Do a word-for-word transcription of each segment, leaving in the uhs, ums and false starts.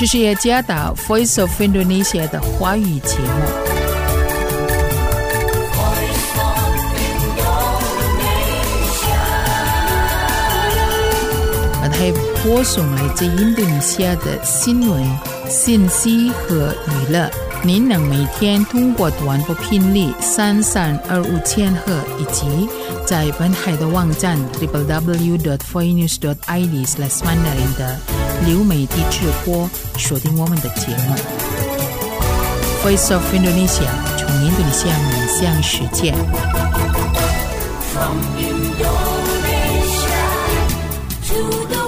这是耶加达 Voice of Indonesia 的华语节目。它播送来自印度尼西亚的新闻、信息和娱乐。您能每天通过短波频率三三二五千赫以及在本海的网站 double-u double-u double-u dot voinews dot i d slash mandarin 的流媒体直播锁定我们的节目。Voice of Indonesia 从印度尼西亚面向世界。From Indonesia to the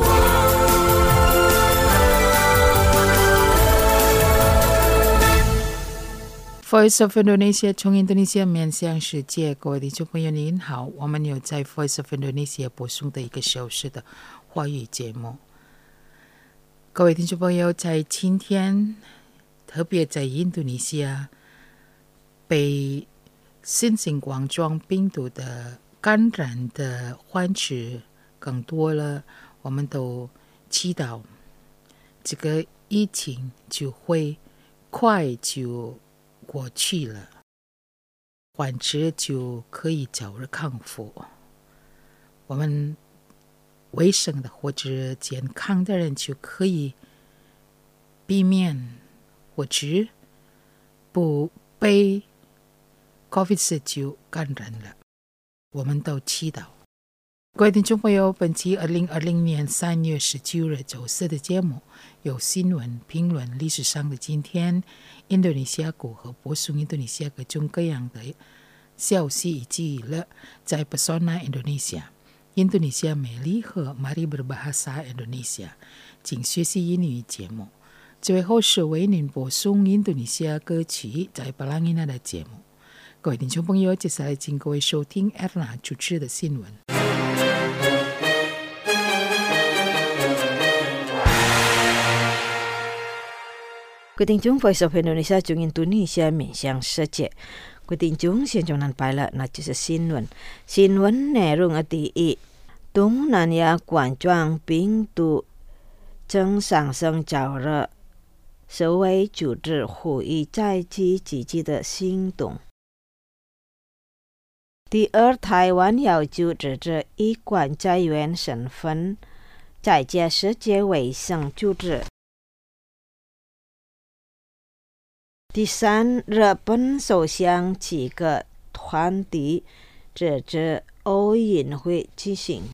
Voice of Indonesia 从印度尼西亚面向世界，各位听众朋友您好，我们有在 Voice of Indonesia 播送的一个小时的华语节目。各位听众朋友，在今天，特别在印度尼西亚被新型冠状病毒的感染的患者更多了，我们都祈祷这个疫情就会快就过去了，患者就可以早日康复，我们卫生的或者健康的人就可以避免或者不被 COVID 十九 感染了，我们都祈祷。各位听众朋友，本期二零二零年三月十九日周四的节目有新闻、评论、历史上的今天、印度尼西亚股和播送印度尼西亚各种各样的消息以及娱乐，在 Pesona Indonesia、印度尼西亚美丽和 Mari Berbahasa Indonesia 请学习英语节目。最后是为您播送印度尼西亚歌曲在巴朗伊纳的节目。各位听众朋友，接下来请各位收听 Erna 主持的新闻。 各位听众 Voice of Indonesia 从印度尼西亚面向世界。各位听众现在能拜了，那就是新闻。新闻内容的第一，东南亚冠状病毒正上升较热，世卫组织呼吁再起积极的行动。第二，台湾要就职者以管在员身份参加世界卫生组织。第三，日本首相几个团体支持奥运会举行。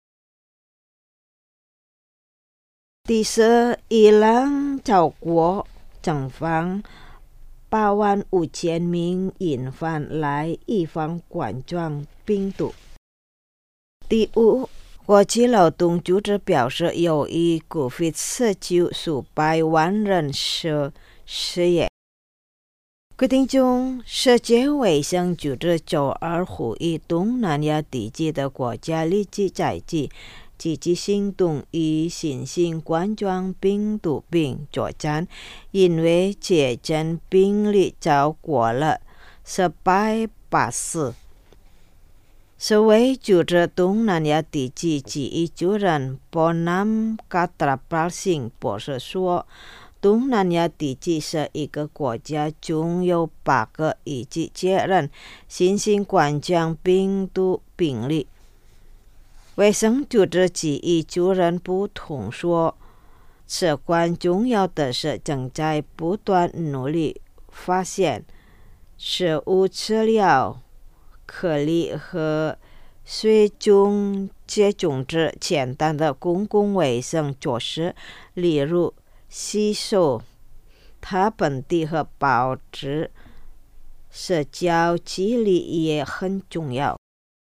第四，伊朗找国政方八万五千名引犯来预防冠状病毒。第五，国际劳动组织表示，由于 COVID 十九 数百万人失失业。各位听众，世界卫生组织周二呼吁东南亚地区的国家立即采取积极行动与新型冠状病毒病作战，因为确诊病例超过了一百八十。世卫组织东南亚地区第一主任波南卡特拉巴辛博士说，东南亚地区是一个国家中有八个已经确认新型冠状病毒病例。卫生组织第一主任补充说，至关重要的是正在不断努力发现食物治疗、隔离和水中接种之简单的公共卫生措施，例如洗手、他本地和保持社交距离也很重要。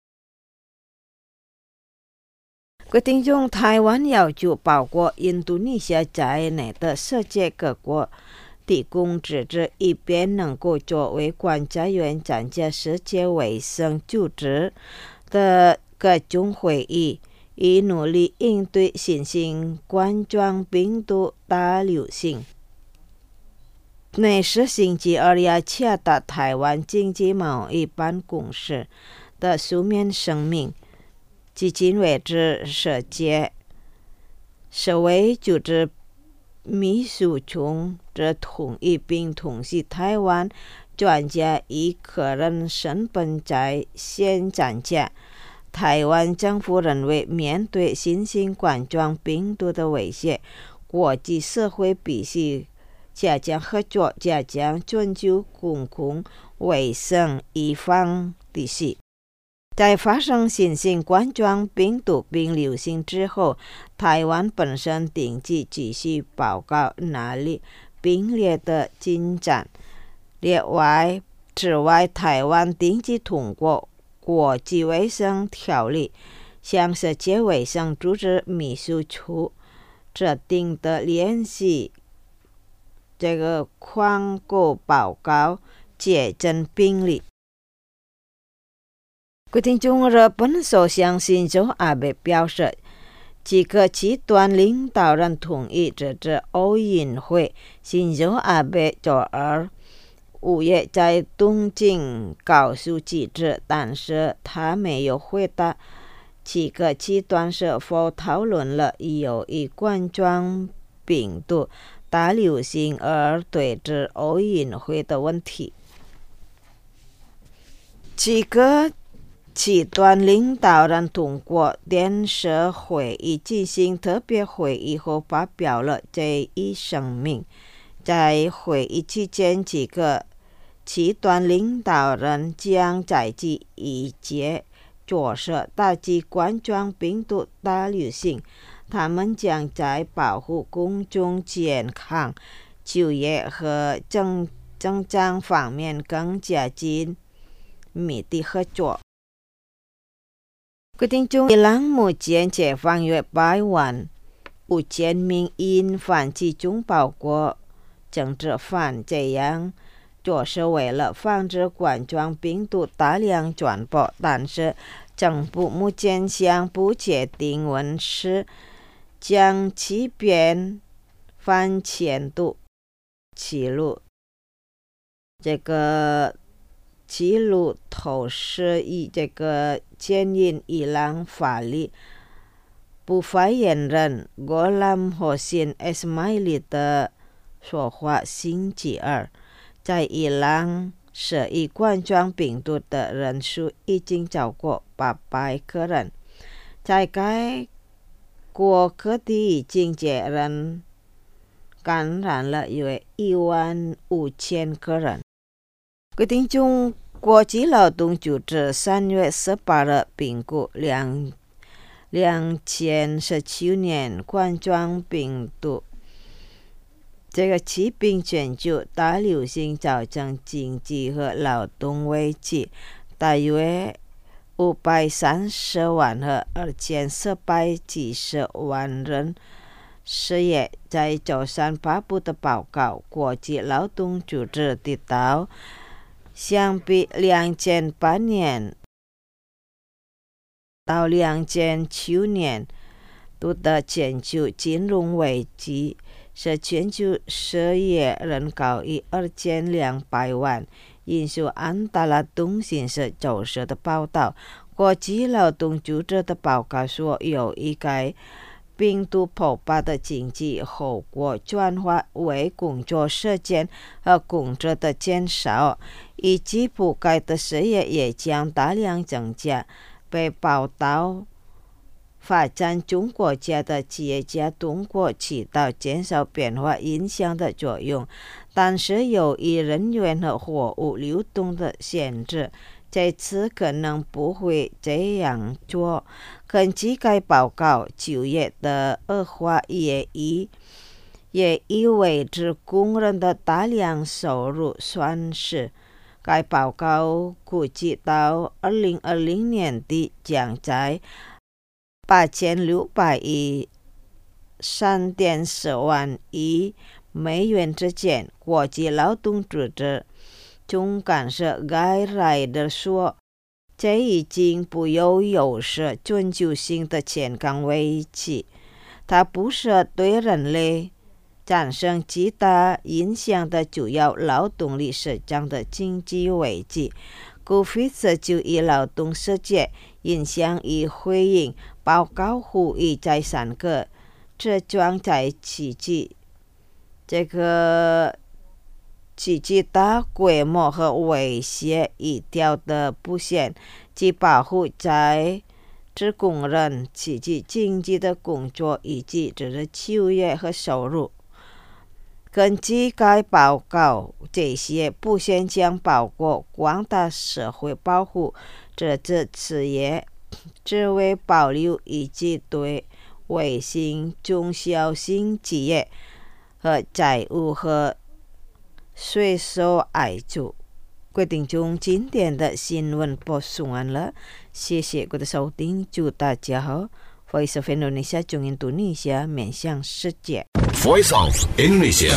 各位听众，台湾要求包括印度尼西亚在内的世界各国提供支持，以便能够作为观察员参加世界卫生组织的各种会议，以努力应对新型冠状病毒大流行。内是星期二要洽达台湾经济贸易办公室的书面声明，至今为止，世界世卫组织秘书从这同意并同意台湾专家以个人身份在线参加。台湾政府认为，面对新型冠状病毒的威胁，国际社会必须加强合作，加强遵守公共卫生预防秩序。在发生新型冠状病毒病流行之后，台湾本身定期继续报告那里病例的进展。另外，此外，台湾定期通过国际卫生条例，向世界卫生组织秘书处制定的联系这个广告报告确诊病例。各位听众，日本首相新庄阿贝表示，几个极端领导人同意这次奥运会。新庄阿贝周二五月在东京告诉记者，但是他没有回答几个极端是否讨论了由于冠状病毒大流行而对这奥运会的问题。几个极端领导人通过电视会议进行特别会议后发表了这一声明。在会议期间，几个极端领导人将在这一节着手打击冠状病毒大流行。他们将在保护公众健康、就业和增增长方面更加紧密的合作。各位听众，伊朗目前解放约八万五千名因犯集中包括政治犯，这样做是为了防止冠状病毒大量传播。但是政府目前向不确定问是将其变反前度记录这个记录透视以这个建议伊朗法律部发言人戈兰霍辛·埃斯迈利的说话。星期二，在伊朗涉疫冠状病毒的人数已经超过八百个人，在该国各地已经接人感染了约一万五千个人。各位听众，国际劳动组织三月十八日评估两两千十九年冠状病毒这个疾病全球大流行造成经济和劳动危机，大约五百三十万和二千四百七十万人失业。在周三发布的报告，国际劳动组织提到，相比两千八年到两千九年度的全球金融危机，使全球失业人高于二千两百万。引述安大拉通讯社周四的报道，国际劳动组织的报告说，由于该病毒爆发的经济后果转化为工作时间和工作的减少，以及覆盖的失业也将大量增加。被报道，发展中国家的企业家通过起到减少变化影响的作用，但是由于人员和货物流动的限制，这次可能不会这样做。根据该报告，就业的恶化也意也意味着工人的大量收入损失。该报告估计到二零二零年底将在八千六百亿三点四万亿美元之间。国际劳动组织总干事盖莱德说，这已经不有有是全球性的健康危机，它不是对人类产生极大影响的主要劳动力市场的经济危机。covid 十九 以劳动世界影响与回应报告呼吁在三个这将在奇迹这个极其大规模和威胁一条的布线，既保护在职工人自己经济的工作以及这个就业和收入。根据该报告，这些布线将包括广大社会保护这些企业、职位保留以及对微型中小型企业和债务和税收爱主。各位听众，今天的新闻播送完了，谢谢各位的收听，祝大家好。Voice of Indonesia 中印度尼西亚面向世界。 Voice of Indonesia。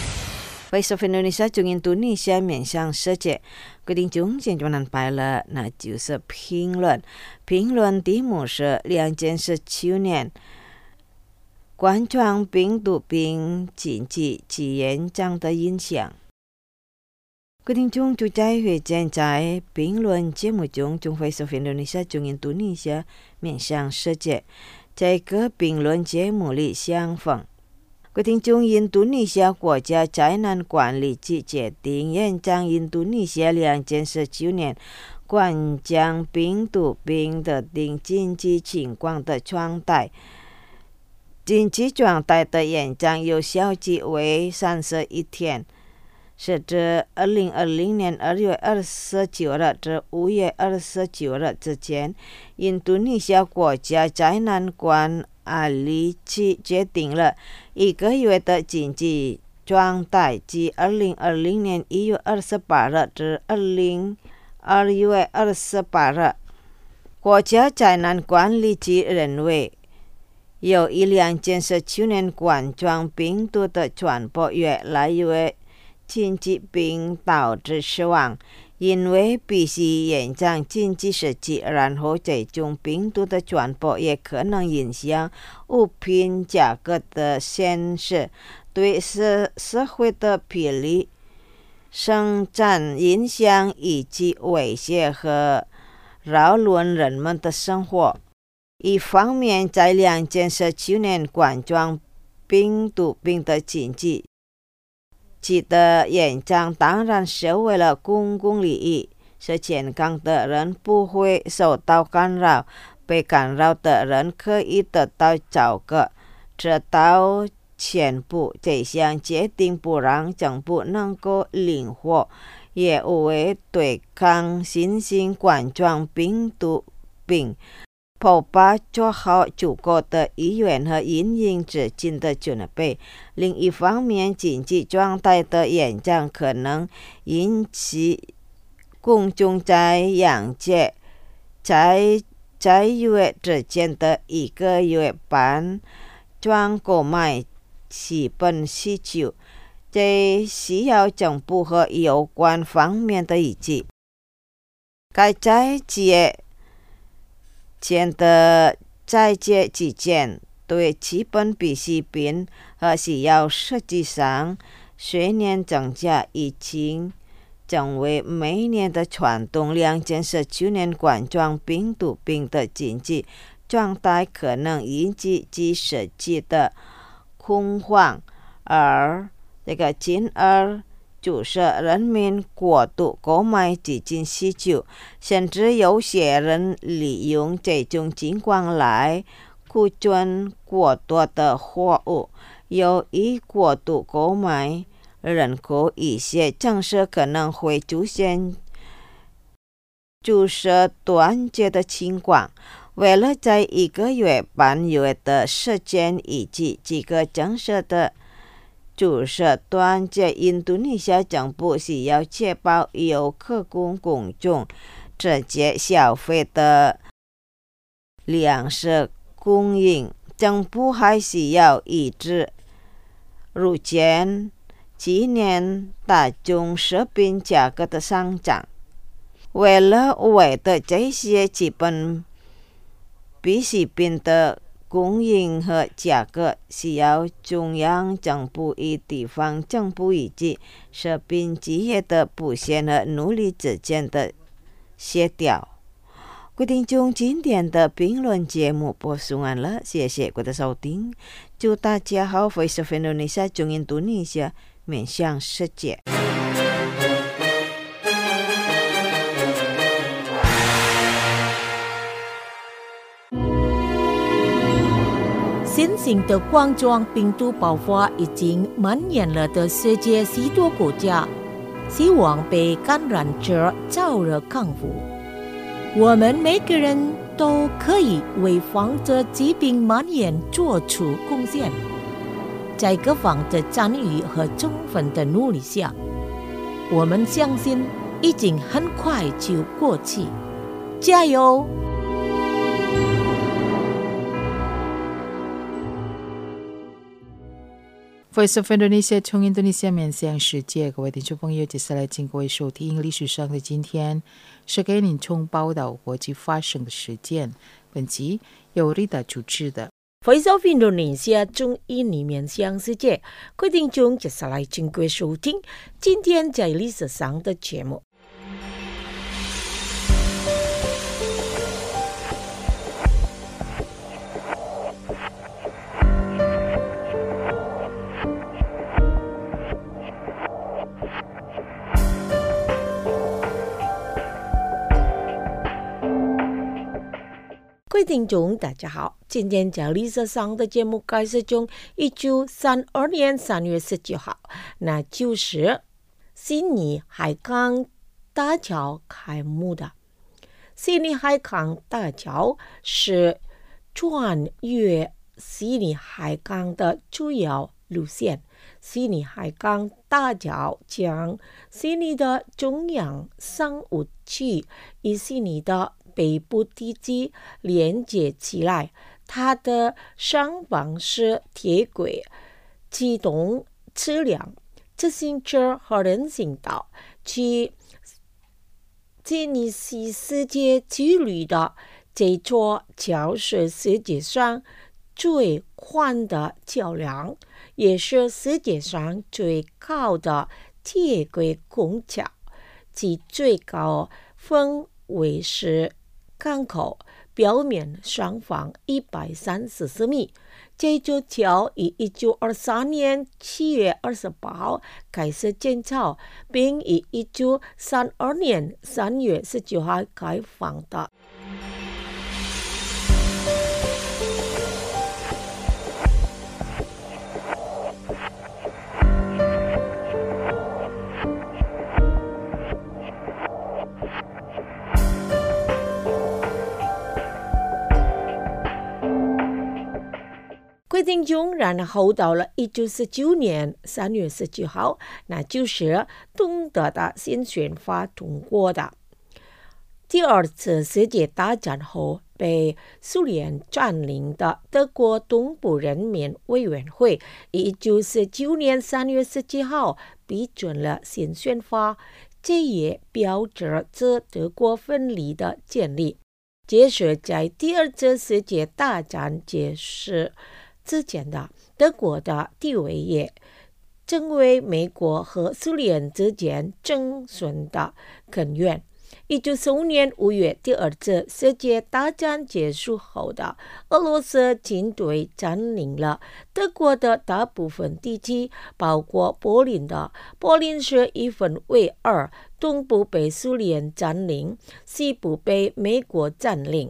Voice of Indonesia 中印度尼西亚面向世界。各位听众，现在能拜了，那就是评论。评论题目是两千十九年冠状病毒病经济及严重的影响。各位听众，就在会见在评论节目中，中 Voice of Indonesia 中印度尼西亚面向世界。这个评论节目里相逢。各位听众，印度尼西亚国家灾难管理局决定延长印度尼西亚两千十九年冠状病毒病的定紧急情况的状态。紧急状态的延长有效期为三十一天。是指二零二零年二月二十九日至五月二十九日之间，印度尼西亚国家灾难管理局决定了一个月的紧急状态，即二零二零年一月二十八日至二零二月二十八日。国家灾难管理局认为，由于两千十九年冠状病毒的传播越来越紧急并导致死亡，因为必须延长紧急时期，然后这种病毒的传播也可能影响物品价格的显示，对社社会的比例、生产影响以及威胁和扰乱人们的生活。一方面，在两千十九年冠状病毒病的经济其的延长当然是为了公共利益，使健康的人不会受到干扰，被干扰的人可以得到照顾。直到前部，这项决定不让政府能够灵活业务为对抗新型冠状病毒病普巴做好足够的医院和营运资金的准备。另一方面，经济状态的延长可能引起公众在两届在在月之间的一个月半转购买基本需求，这需要政府和有关方面的一致。该在节间的在节期间，对基本必需品和需要实际上随年增加，已经成为每年的传统。两千十九年冠状病毒病的经济状态可能引起及实际的恐慌，而这个进而促使人民过度购买基金需求，甚至有些人利用这种情况来库存过多的货物。由于过度购买，人口一些城市可能会出现注射断绝的情况。为了在一个月半月的时间以及几个城市的注射断绝，印度尼西亚政府需要确保有可供公众直接消费的粮食供应。政府还需要抑制如前几年大宗食品价格的上涨。为了维持这些基本必需品的供应和价格，需要中央政府与地方政府以及食品企业的布线和努力之间的协调。 各位听众，今天的评论节目播送完了，谢谢各位的收听，祝大家好 Voice of Indonesia 中印度尼西亚面向世界。 新型的冠状病毒爆发已经蔓延了的世界许多国家，希望被感染者早日康复。我们每个人都可以为防止疾病蔓延做出贡献。在各方的参与和充分的努力下，我们相信已经很快就过去。加油 ！Voice of Indonesia 从印度尼西亚面向世界，各位听众朋友，接下来请各位收听历史上的今天，是给您从报道国际发生的事件。本集由 Rita 主持的。 Voice of Indonesia 中印尼面向世界，各位听众，接下来请各位收听今天在历史上的节目。各位听众大家好，今天在历史上的节目开始中，一九三二年三月十九号，那就是悉尼海港大桥开幕的。悉尼海港大桥是穿越悉尼海港的主要路线。悉尼海港大桥将悉尼的中央商务区与悉尼的北部地区连接起来，它的上方是铁轨，启动车辆、自行车和人行道，去吉尼斯世界纪录的这座桥是世界上最宽的桥梁，也是世界上最高的铁轨拱桥，其最高分为是港口表面上方一百三十四米。这座桥于一九二三年七月二十八号开始建造，并于一九三二年三月十九号开放的。规定中，然后到了一九四九年三月十九号，那就是东德的新宪法通过的。第二次世界大战后被苏联占领的德国东部人民委员会，一九四九年三月十七号批准了新宪法，这也标志着德国分离的建立。这是在第二次世界大战结束之前的德国的地位也成为美国和苏联之间争论的根源。一九四五年五月，第二次世界大战结束后的俄罗斯军队占领了德国的大部分地区，包括柏林的。柏林是一分为二，东部被苏联占领，西部被美国占领。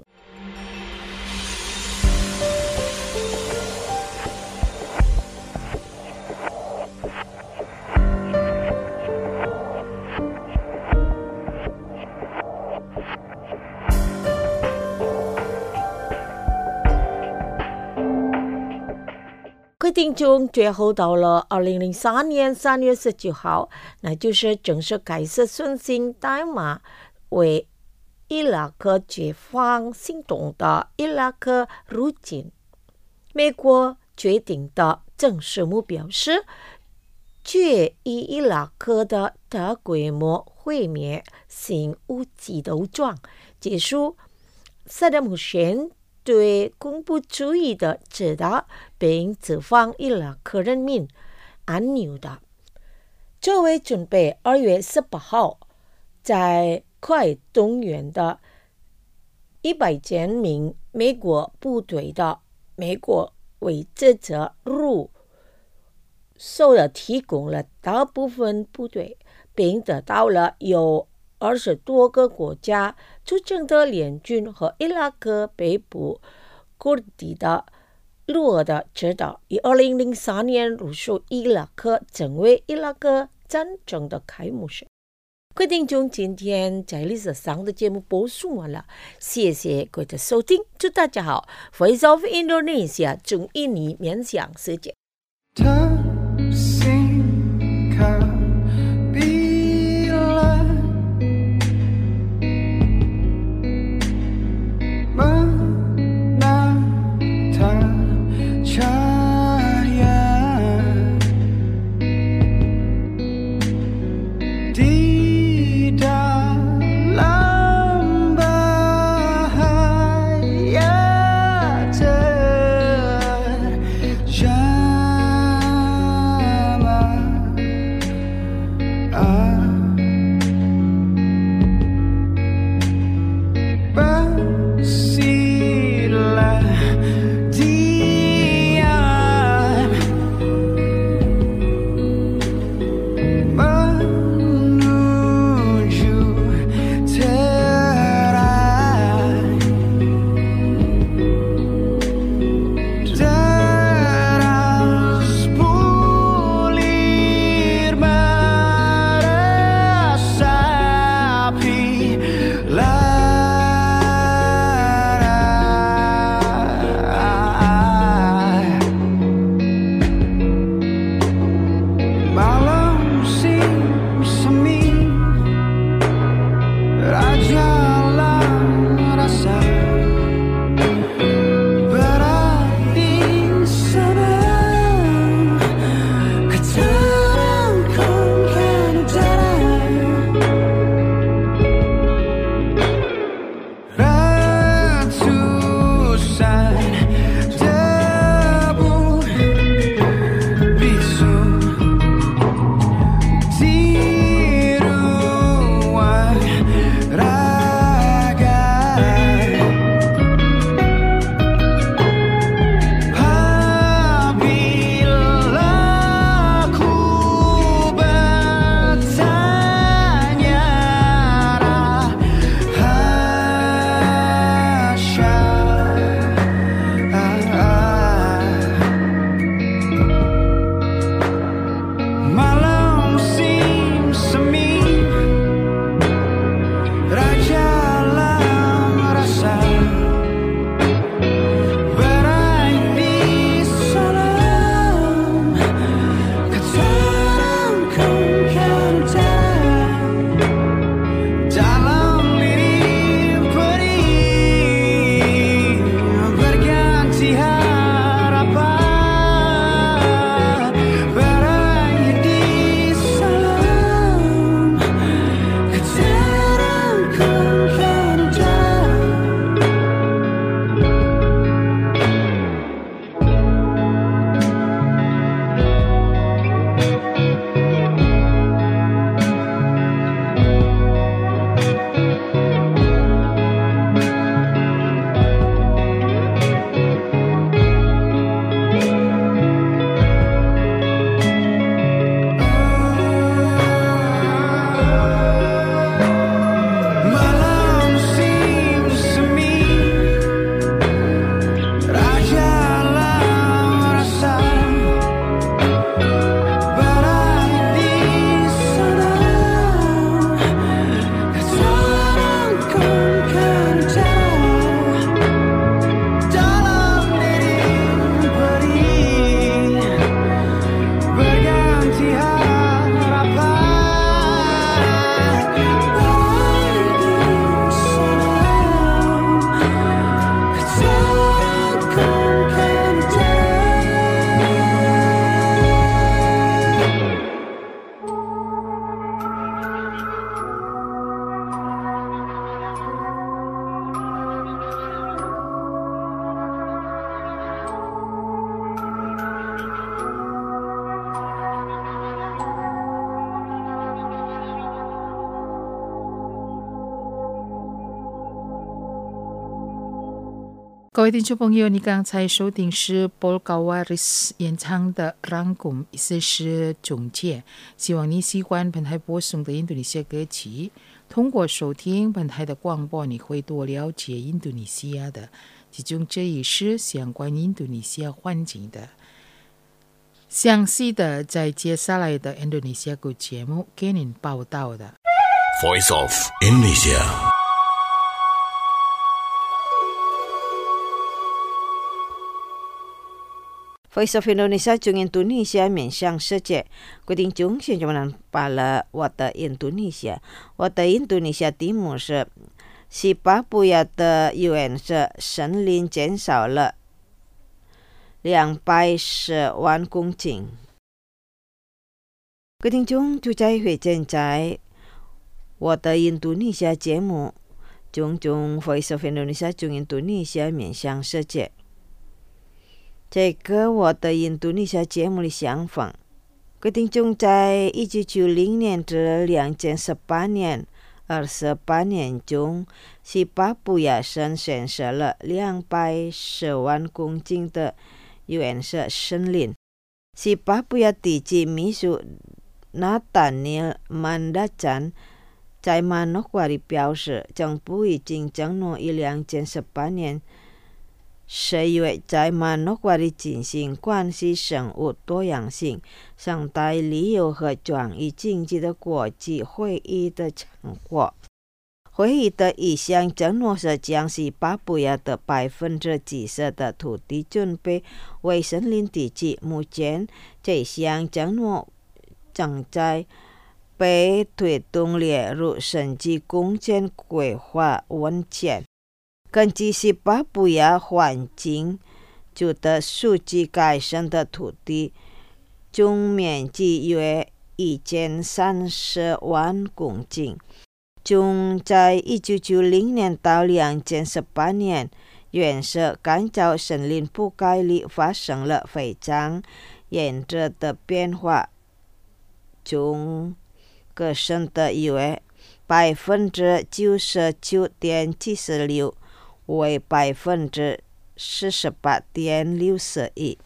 规定中，最后到了二零零三年三月十九号，那就是正式开始顺行代码为伊拉克解放行动的伊拉克入侵。美国决定的正式目标是决议伊拉克的大规模毁灭性武器斗争，结束萨达姆侯赛对恐怖主义的指导，并释放伊拉克人民安宁的。作为准备，二月十八号在快动员的一百千名美国部队的美国维持者入受了提供了大部分部队，并得到了由二十多个国家组成的联军和伊拉克北部各地的陆俄的指导，于二零零三年入驻伊拉克，成为伊拉克战争的开幕式。各位听众，今天在历史上的节目播送完了，谢谢各位的收听，祝大家好。Voice of Indonesia 中印尼面向世界。 各位听众朋友，你刚才收听是 Paul Kawaris 演唱的《Rangkum》，意思是总结。希望你喜欢本台播送的印度尼西亚歌曲。通过收听本台的广播，你会多了解印度尼西亚的，其中这一是相关印度尼西亚环境的。详细的在接下来的印度尼西亚歌节目给您报道的。 Voice of Indonesia。 Voice of Indonesia 中印度尼西亚面向世界，规定中现在们把了我的印度尼西亚，我的印度尼西亚题目是西巴布亚的原始森林减少了两百十万公顷。规定中就在会见在我的印度尼西亚节目中中 Voice of Indonesia 中印度尼西亚面向世界。这个我的印度尼西亚节目的相反，规定中在一九九零年至两千十八年二十八年中，西巴布亚省选择了两百十万公顷的原始森林。西巴布亚地级秘书纳丹尼尔曼达赞在曼诺瓦里表示，政府已经承诺于两千十八年十月在曼诺瓦里进行关系生物多样性、生态旅游和转移经济的国际会议的成果。会议的一项承诺是将西巴布亚的百分之几十的土地准备为森林地级。目前，这项承诺正在被推动列入省级公建规划文件。根据西巴布亚环境局的数据，该省的土地总面积约一千三十万公顷。中在一九九零年到两千十八年，原始干燥森林覆盖率发生了非常严重的变化。中各省的约百分之九十九点七十六。为百分之四十八点六十一。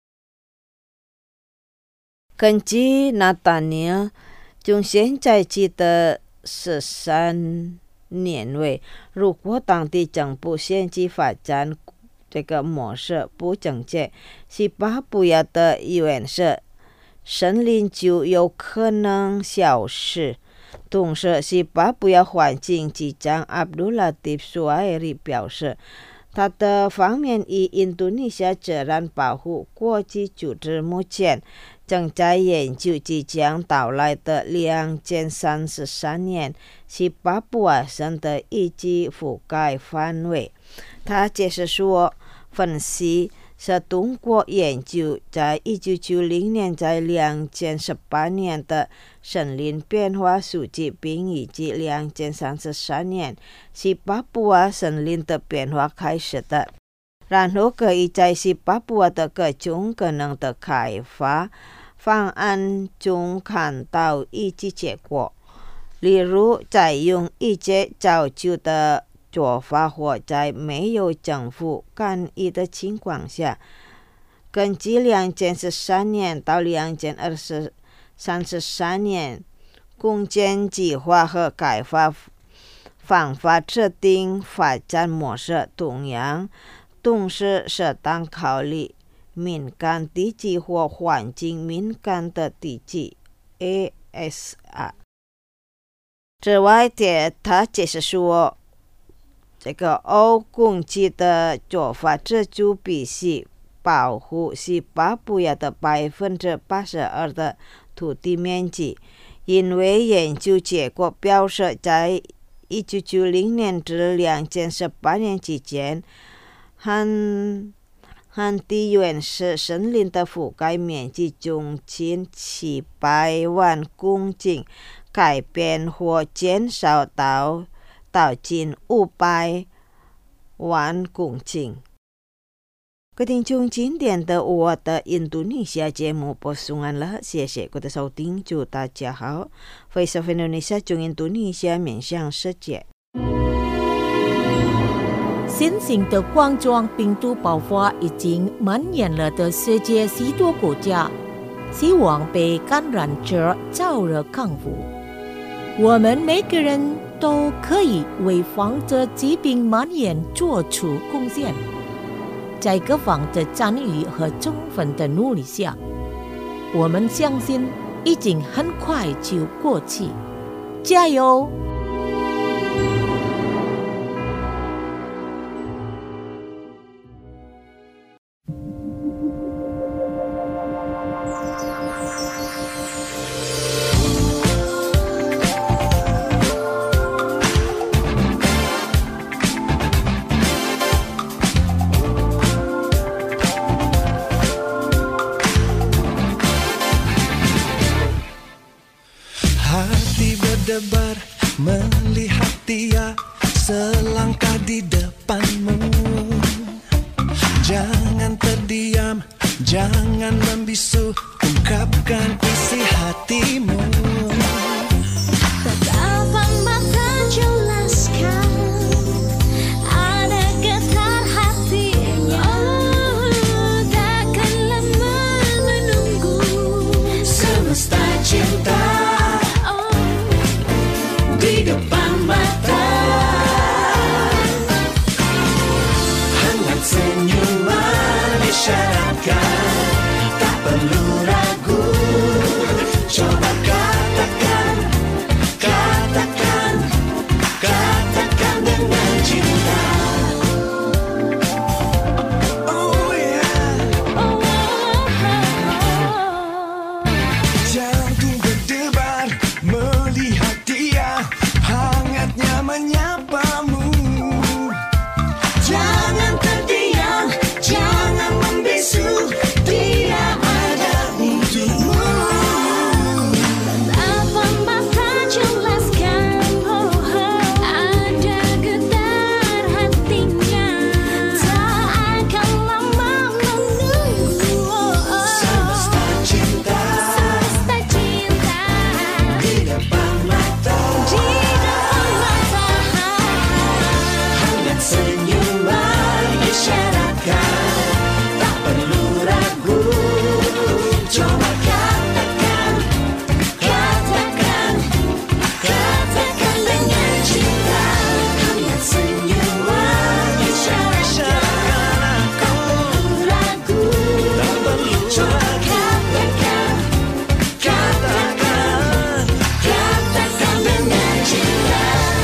根据纳丹尼尔，从现在起的十三年内，如果当地政府限制发展这个模式不正确，西巴布亚的原始森林就有可能消失。同时，西巴布亚环境局长阿卜杜拉蒂夫·苏埃里表示，他的方面与印度尼西亚自然保护国际组织目前正在研究即将到来的两千三十三年西巴布亚省的预计覆盖范围。他解释说，分析是通过研究在一九九零年在两千十八年的森林变化数据，并以及两千三十三年西巴布亚森林的变化开始的，然后可以在西巴布亚的各种可能的开发方案中看到预计结果，例如采用一些早就的做法，或在没有政府干预的情况下，根据两千十三年到两千三十三年共建计划和开发方法制定发展模式，同样同时适当考虑敏感地区或环境敏感的地区 A S R。 此外，他解释说，这个欧共计的做法这就必须保护西巴布亚的百分之八十二的土地面积，因为研究结果表示，在一九九零年至两千十八年之间，旱旱地原始森林的覆盖面积总近七百万公顷，改变或减少到到近五百万公顷。各位听众，今天的我的印度尼西亚节目播送完了，谢谢各位的收听，祝大家好。Voice of Indonesia 中印度尼西亚面向世界。 新型的冠状病毒爆发已经蔓延了的世界许多国家，希望被感染者早日康复。我们每个人都可以为防止疾病蔓延做出贡献。在各方的参与和充分的努力下，我们相信已经很快就过去。加油！ berdebar melihat dia selangkah di depanmu. Jangan terdiam, jangan membisu, ungkapkan isi hatimu. Tatapan mata jelaskan, ada getar hatinya. Oh, takkan lama menunggu. Semesta cinta di depan mata, hangat senyuman isyaratkan, tak perlu ragu, coba katakan, katakan, katakan dengan cinta. Oh yeah, Oh, jantung berdebar melihat dia hangatnya menyapamu. Jangan terdiam, jangan membisu, dia ada untukmu. tatapan mata jelaskan, oh, ada getar hatinya. Tak akan lama menunggu. Oh, Semesta cinta semesta cinta di depan mata, di depan mata. hangat senyuman isyaratkan, tak perlu ragu, coba katakan, katakan, katakan dengan cinta. Hangat senyuman isyaratkan, tak perlu ragu, coba katakan, katakan, katakan dengan cinta.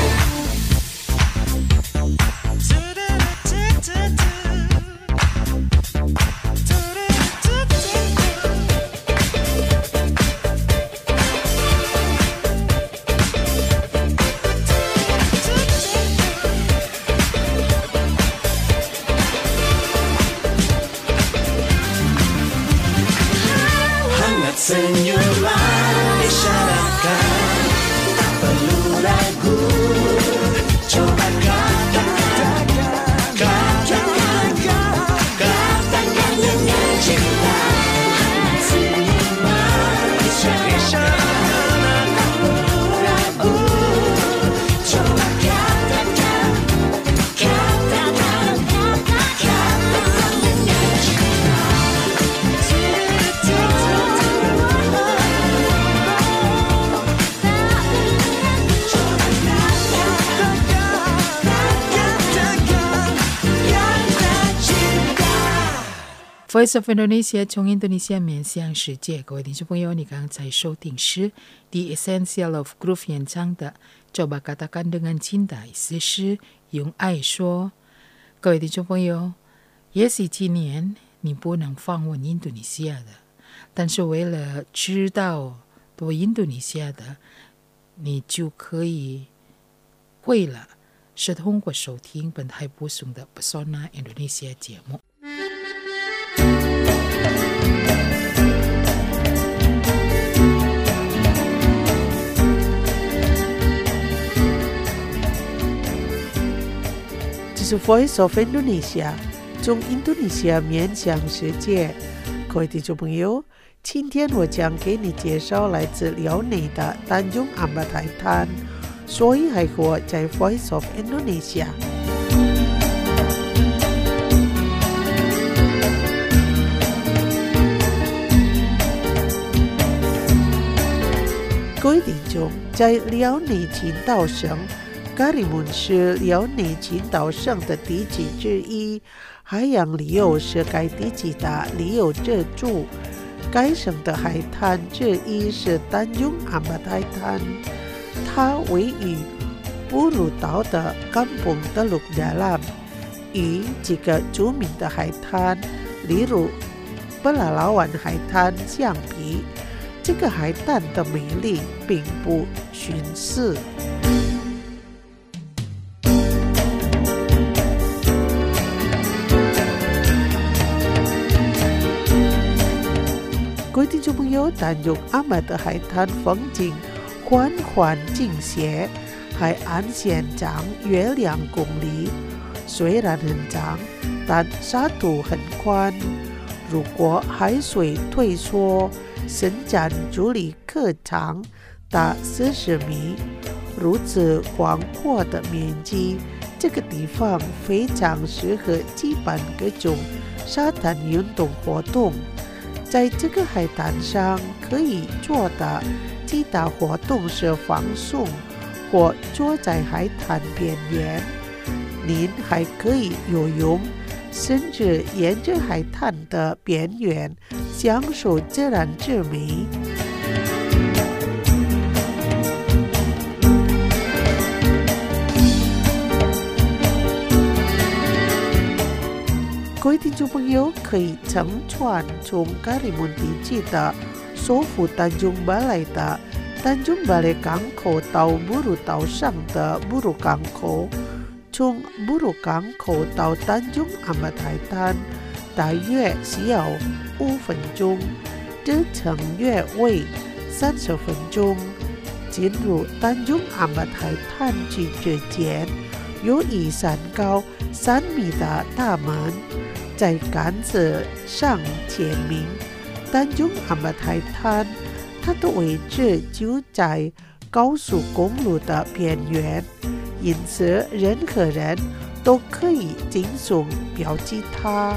Hangat senyuman isyaratkan, tak perlu ragu, coba katakan, katakan, katakan dengan cinta. Hangat senyuman isyaratkan, tak perlu ragu, coba katakan, katakan, katakan dengan cinta. Voice of Indonesia 从印度尼西亚面向世界，各位听众朋友，你刚才收听是 The Essential of Groove 演唱的《Coba Katakan dengan Cinta》，意思是用爱说。各位听众朋友，也许今年你不能访问印度尼西亚的，但是为了知道多印度尼西亚的，你就可以会了，是通过收听本台播送的 Pesona Indonesia 节目。 这是 Voice of Indonesia 从印度尼西亚面向世界。各位听众朋友，今天我将给你介绍来自辽宁的丹中阿巴泰坦，所以还活在 Voice of Indonesia。 各位听众，在辽宁群岛省，噶里mun是辽宁群岛省的地级之一，海洋旅游是该地级的旅游支柱。该省的海滩之一是丹中阿巴海滩，它位于乌鲁岛的甘榜的陆大南，与几个著名的海滩，例如布拉拉湾海滩相比，这个海滩的美丽并不逊色。各位听众朋友，丹中阿巴的海滩风景缓缓倾斜，海岸线长约两公里，虽然很长，但沙土很宽。如果海水退缩，伸展距离可长达四十米。如此广阔的面积，这个地方非常适合举办各种沙滩运动活动。在这个海滩上可以做的几大活动是放松或坐在海滩边缘，您还可以游泳，甚至沿着海滩的边缘享受自然之美。各位听众朋友，可以乘船从噶里mun地区的首府丹中巴来的丹中巴莱港口到布鲁岛上的布鲁港口，从布鲁港口到丹中阿巴海滩大约需要五分钟，车程约为三十分钟。进入丹中阿巴海滩区之前，有一山高三米的大门，在杆子上签名丹中阿巴海滩，它的位置就在高速公路的边缘，因此任何人都可以轻松标记它。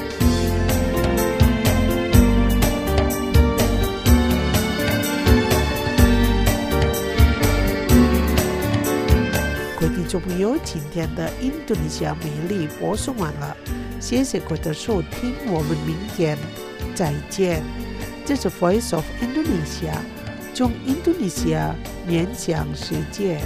各位听众朋友，今天的印度尼西亚美丽播送完了，谢谢各位的收听，我们明天再见。这是 Voice of Indonesia， 从印度尼西亚面向世界。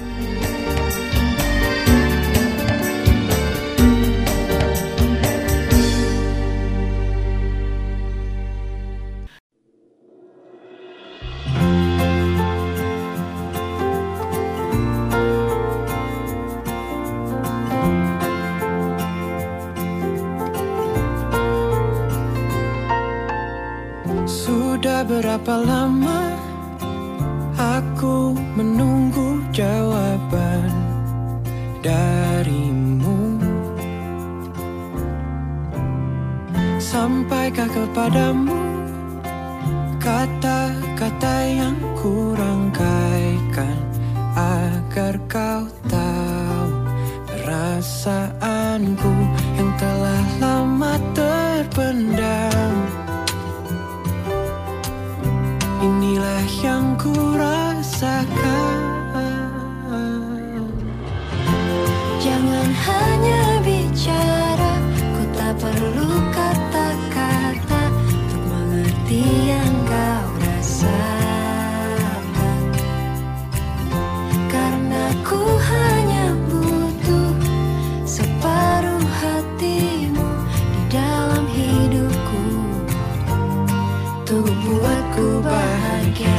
Sudah berapa lama aku menunggu jawaban darimu. Sampaikah kepadamu kata-kata yang kurangkaikan, agar kau tahu perasaanku yang telah lama terpendam. Inilah yang ku rasakan. Jangan hanya bicara, ku tak perlu kata-kata untuk mengerti yang kau rasakan. Karena ku hanya butuh separuh hatimu di dalam hidupku, untuk buatku bahagia.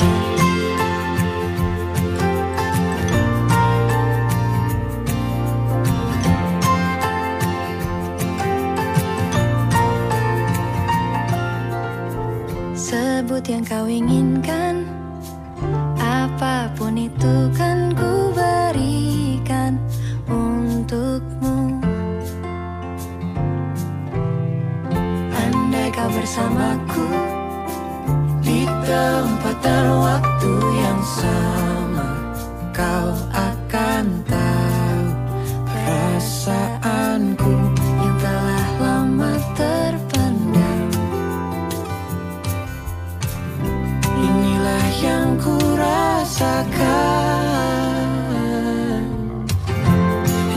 Sebut yang kau inginkan, apapun itu kan ku berikan untukmu. Andai kau bersamaku di tempat dan waktu yang sama, kau akan tahu perasaanku yang telah lama terpendam. Inilah yang ku rasa.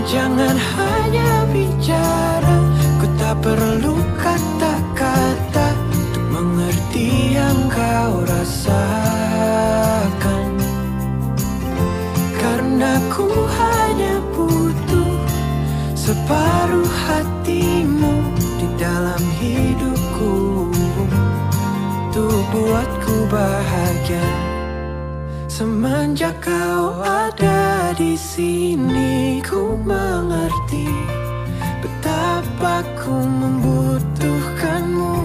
Jangan hanya bicara, ku tak perlu kata-kata untuk mengerti yang kau rasakan. Karena ku hanya butuh separuh hatimu di dalam hidupku, untuk buatku bahagia. Semenjak kau ada di sini, ku mengerti betapa ku membutuhkanmu.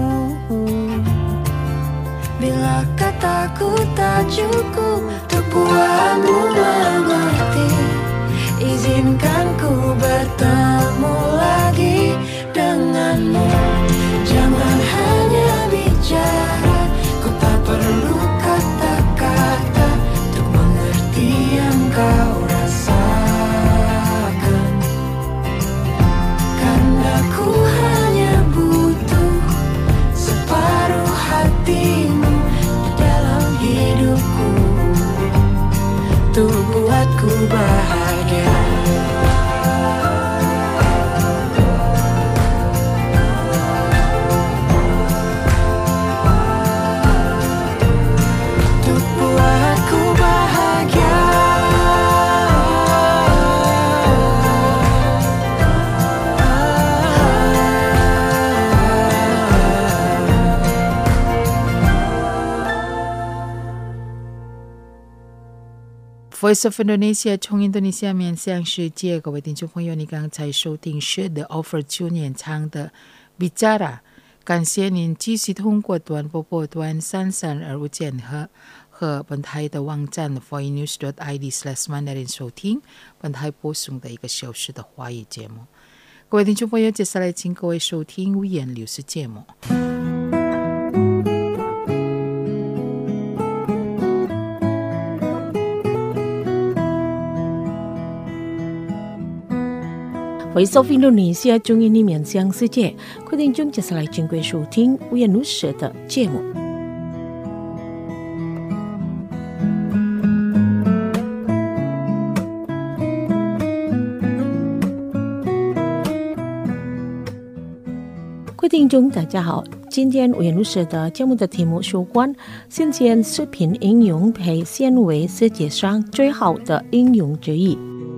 Bila kataku tak cukup untuk buatmu mengerti, izinkan ku bertemu lagi denganmu. Jangan hanya bicara, ku tak perlu kata-kata untuk mengerti yang kau rasakan. Karena ku hanya butuh separuh hatimu di dalam hidupku, untuk buatku bahagia. Voice of Indonesia 从印度尼西亚面向世界，各位听众朋友，你刚才收听是 The Offer June 演唱的 Bicara， 感谢您继续通过短波波段三三二五减和和本台的网站 voinews dot I D slash mandarin 收听本台播送的一个小时的华语节目。各位听众朋友，接下来请各位收听五言流失节目。 Voice of Indonesia 中印尼面向世界，各位听众接下来请各位收听五言流失的节目。各位听众大家好，今天五言流失的节目的题目有关新鲜食品应用被选为世界上最好的应用之一。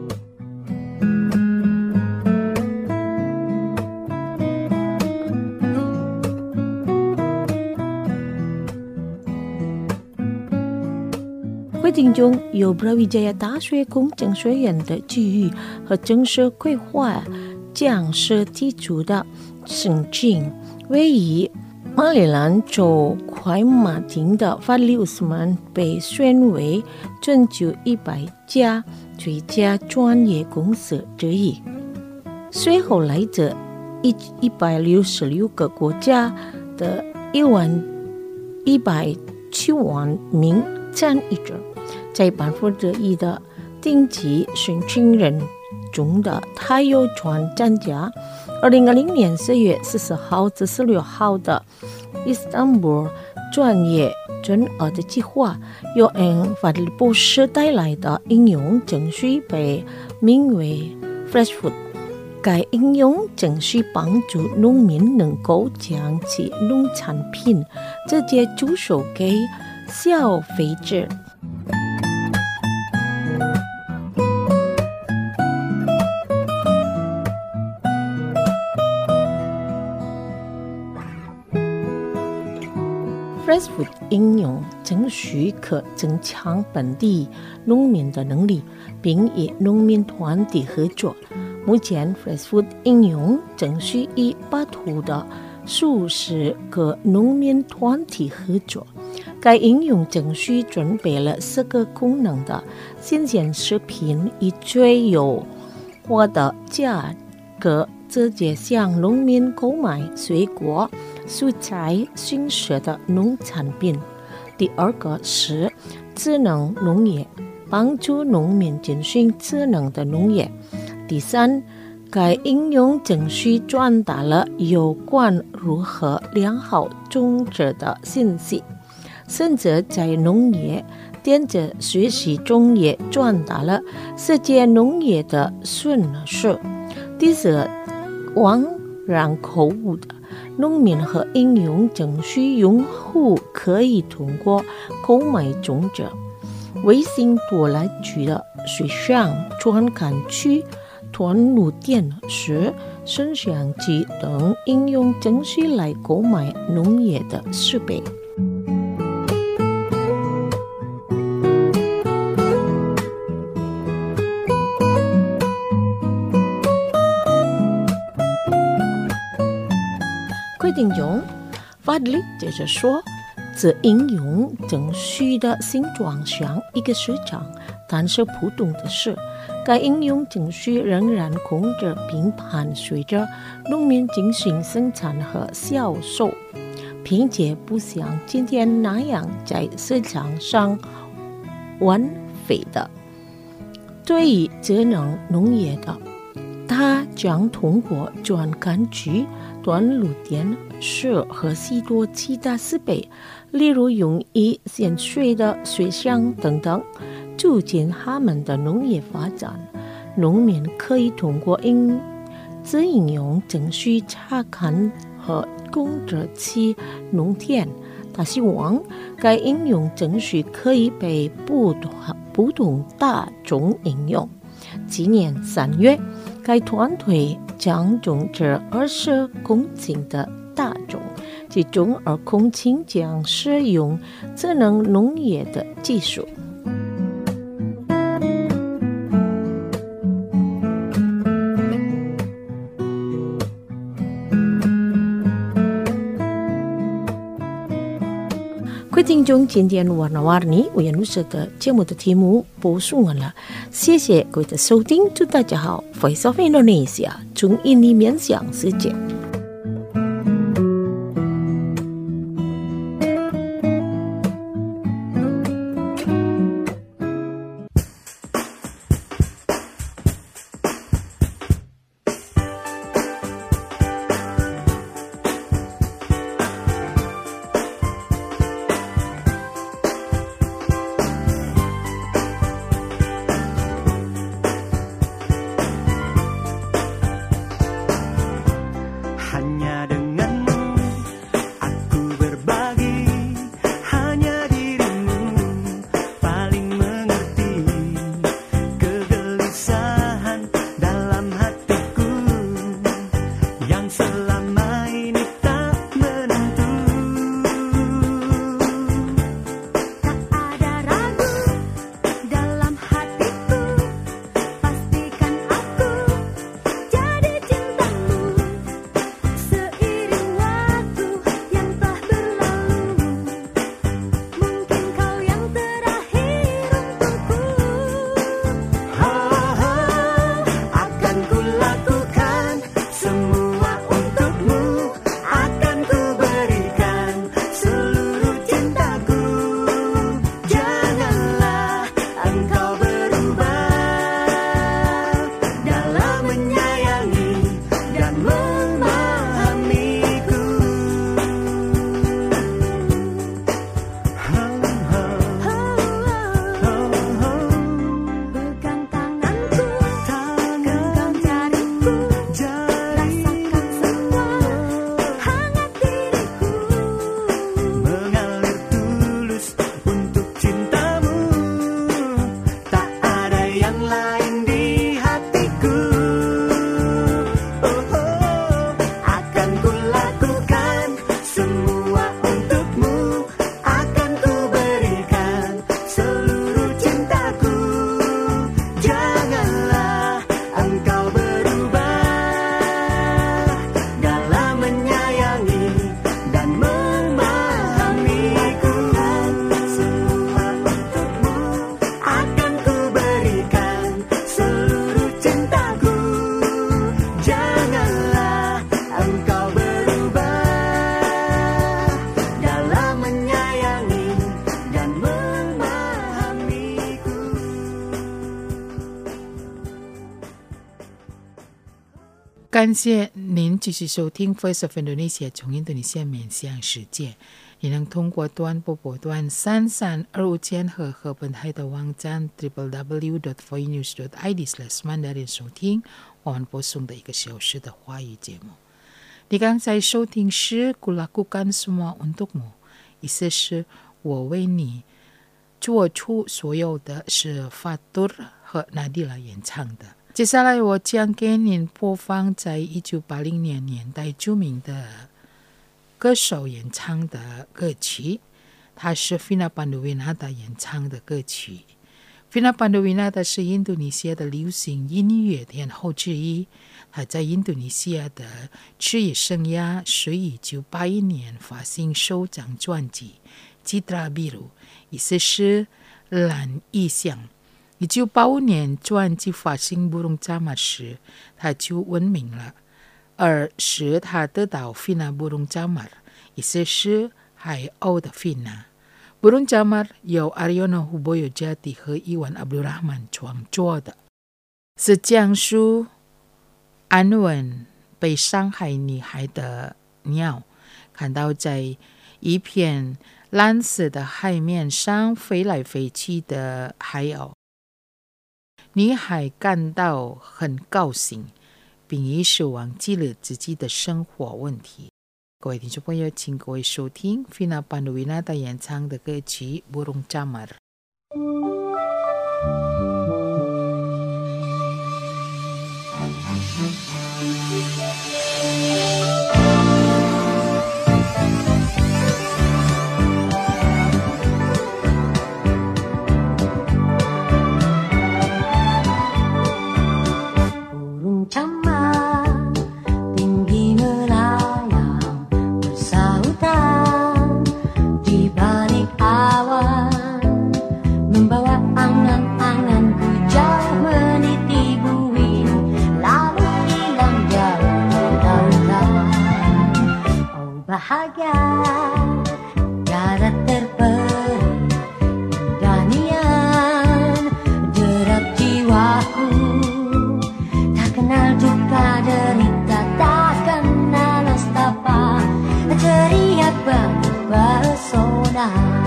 各位听众，由 Brawijaya 大学工程学院的机遇和城市规划建设提出的申请，位于马里兰州快马町的法利乌斯曼被选为全球一百家最佳专业公司之一。随后来自一一百六十六个国家的一万一百七万名参与者，在百分之一的定级申请人中的他有专参加二零二零年四月十四号至十六号的伊斯坦布尔专业专二的计划，由因法律博士带来的应用程序被名为 Fresh Food。该应用程序帮助农民能够将其农产品直接出售给消费者。Fresh Food 应用程序可增强本地农民的能力，并与农民团体合作。目前 Fresh Food 应用程序与巴图的数十个农民团体合作。该应用程序准备了四个功能的新鲜食品，以最优化的价格直接向农民购买水果、蔬菜、新鲜的农产品。第二个是智能农业，帮助农民进行智能的农业。第三，该应用程序传达了有关如何良好种植的信息，甚至在农业电子学习中也传达了世界农业的顺势。第四，网上购物的农民和应用程序用户可以通过购买种子、微信多来区的水上传感器、团路电视、摄像机等应用程序来购买农业的设备。规定中，法律接着说，这应用程序的形状像一个市场，但是不同的是，该应用程序仍然控制并伴随着农民进行生产和销售，并且不像今天那样在市场上玩废的。对于智能农业的，它将通过传感器、短路电视和许多其他设备，例如用于潜水的水箱等等，促进他们的农业发展。农民可以通过应自应用程序查看和控制其农田。他希望该应用程序可以被不同不同大众应用。今年三月，该团队将种植二十公顷的大种，其中二公顷将使用智能农业的技术。各位听众，今天warna-warni Uyan Nusa的节目的题目播送完了，谢谢各位的收听，祝大家好 Voice of Indonesia 从印尼面向世界。 感谢您继续收听 Voice of Indonesia 从印度尼西亚面向世界。 你能通过端波波段三三二五间和和本台的网站 double-u double-u double-u dot voice news dot i d slash mandarin 收听我们播送的一个小时的华语节目。你刚才收听是 Kulakukan semua untukmu， 意思是我为你做出所有的，是 Fatur 和 Nadila 演唱的。接下来我将给您播放在一九八零年年代著名的歌手演唱的歌曲，它是 Vina Panduwinata 演唱的歌曲。Vina Panduwinata 是印度尼西亚的流行音乐天后之一，他在印度尼西亚的职业生涯是一九八一年发行首张专辑 Citra Biru， 意思是蓝意象。一九八五年专辑发行 Burung Camar 时，他就闻名了。而使他得到 Vina Burung Camar， 意思是海鸥的 Vina。 Burung Camar 由 Aryono Huboyojati 和 Iwan Abdul Rahman 创作的，是讲述安文被伤害女孩的鸟看到在一片蓝色的海面上飞来飞去的海鸥，女孩感到很高兴，并一时忘记了自己的生活问题。各位听众朋友，请各位收听 Vina Panduwinata 演唱的歌曲 Burung Camar。 Bahagia tiada terperi danian derap jiwaku, tak kenal duka derita, tak kenal nestapa, teriak berpesona.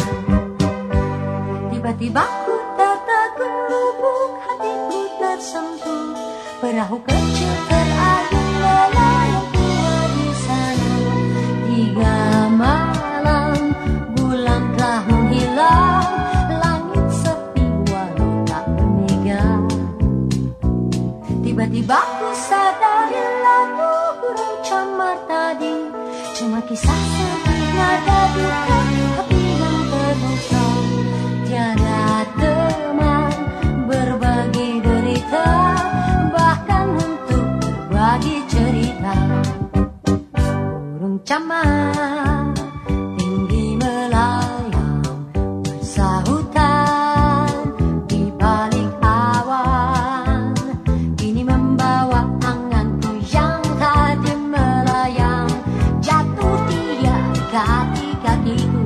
Tiba-tiba ku tertegun lubuk, hatiku tersentuh, perahu kecil terayun melayang keluar di sana. Tiga malam bulan telah menghilang, langit sepi walau tak bermega. Tiba-tiba ku sadari lagu burung camar tadi cuma kisah sedih, nada duka, hati yang terluka. Tiada teman berbagi derita, bahkan untuk berbagi cerita. Burung camar tinggi melayang bersahutan di balik awan, kini membawa anganku yang tadi melayang jatuh dia kaki-kakiku.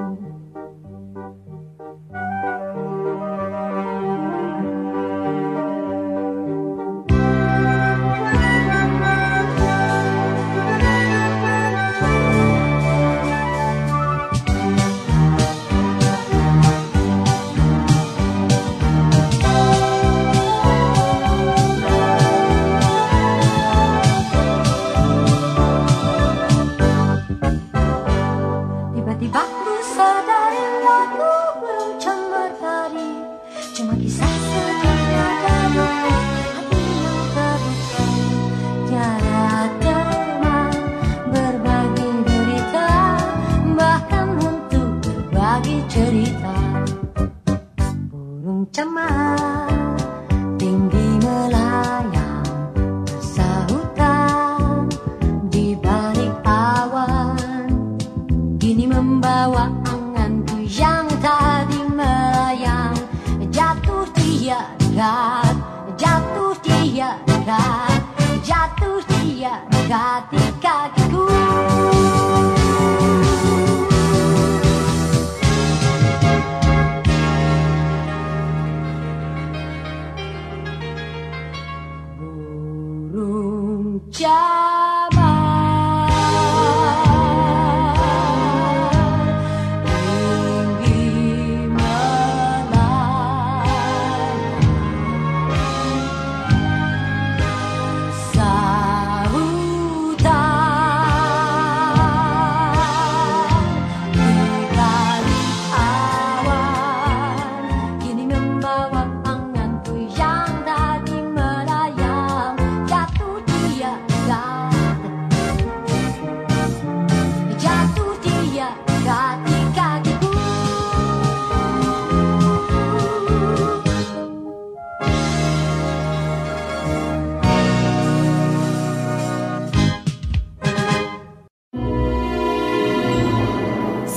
Tiba-tiba ku sadari lagu burung camar tadi cuma kisah sedih, nada duka, hati yang terluka. Tiada teman berbagi derita, bahkan untuk berbagi cerita. Burung camar tinggi melayang bersahutan di balik awan, kini membawa anganku yang tadi melayang jatuh dia dekat, jatuh dia dekat, jatuh dia dekat di kakiku. Burung camar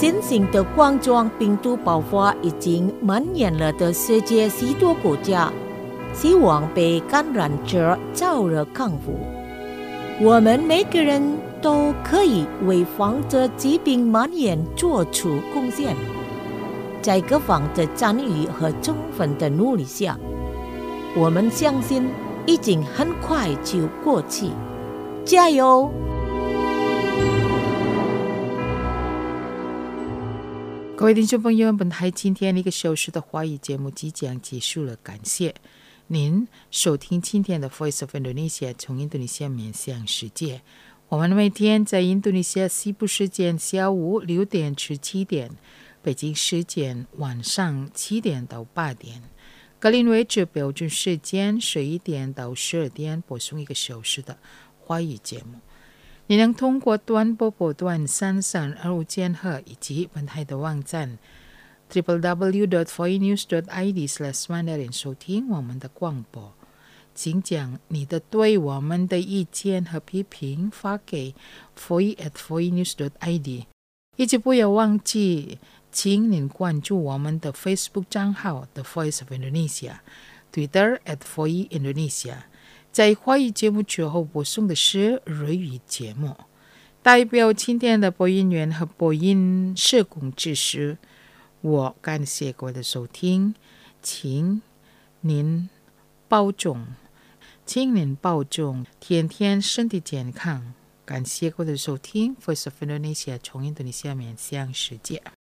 新型的冠状病毒爆发已经蔓延了的世界许多国家，希望被感染者早日康复。我们每个人都可以为防止疾病蔓延做出贡献。在各方的参与和充分的努力下，我们相信已经很快就过去。加油！ 各位听众朋友，本台今天一个小时的华语节目即将结束了，感谢您收听今天的 Voice of Indonesia 从印度尼西亚面向世界。我们每天在印度尼西亚西部时间下午六点至七点，北京时间晚上七点到八点，格林威治标准时间十一点到十二点播送一个小时的华语节目。你能通过短波波段三三二五千赫以及本台的网站 double-u double-u double-u dot voice news dot i d slash mandarin 收听我们的广播。请将你的对我们的意见和批评发给 voice at voice news dot i d， 以及不要忘记请您关注我们的 Facebook 账号 The Voice of Indonesia， Twitter at voice Indonesia。在华语节目之后播送的是日语节目。代表今天的播音员和播音社工知识，我感谢各位的收听，请您保重，请您保重，天天身体健康。感谢各位的收听 Voice of Indonesia 从印度尼西亚面向世界。